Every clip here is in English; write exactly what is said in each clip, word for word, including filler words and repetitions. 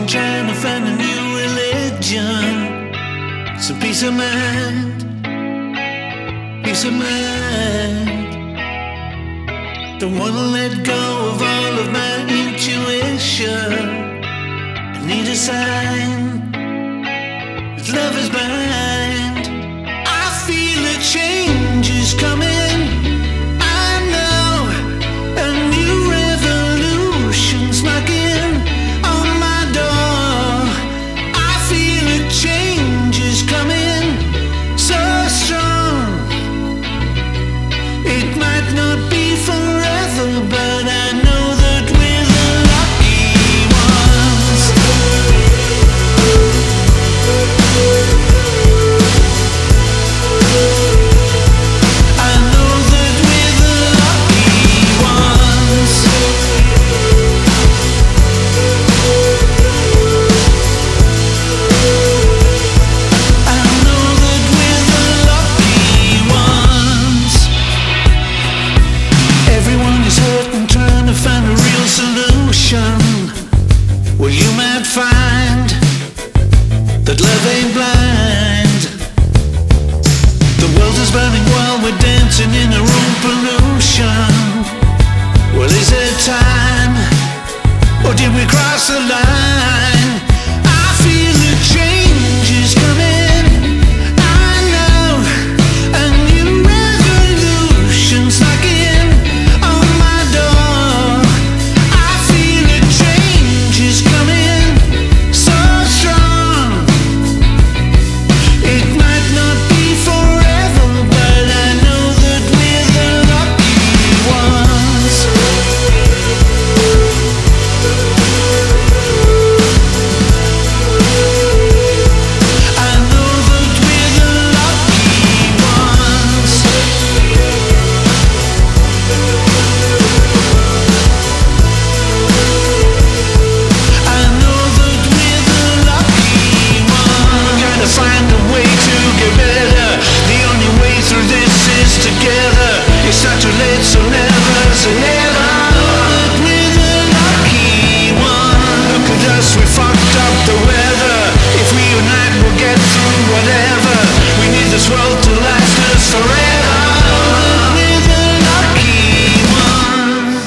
searching, trying to find a new religion. Some peace of mind, peace of mind. Don't wanna let go of all of my intuition. I need a sign that love is blind. I feel a change is coming. I know a new revolution's knocking on my door. I feel a change is coming, so strong. It might not be forever, but I know that we're the lucky ones. I know that we're the lucky ones. I know that we're the lucky ones. Everyone is hurting, trying to find a real solution. Well, you might find that love ain't blind. The world is burning while we're dancing in our own pollution. Well, is it time, or did we cross the line? I feel a change is coming. I know a new revolution's knocking on my door. I feel a change is coming, so strong. It might not be forever, but I know that we're the lucky ones. I know that we're the lucky ones. I know that we're the lucky ones. Gotta find a way to get better. The only way through this is together. It's not too late, so never say never. We're the lucky ones. Look at us, we fucked up the weather. If we unite, we'll get through whatever. We need this world to last us forever. We're the lucky ones.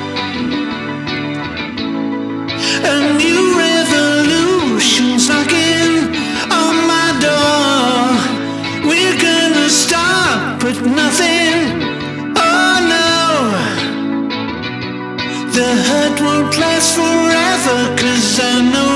A new revolution's knocking on my door. We're gonna stop at nothing. Oh no, the hurt won't last forever, 'cause I know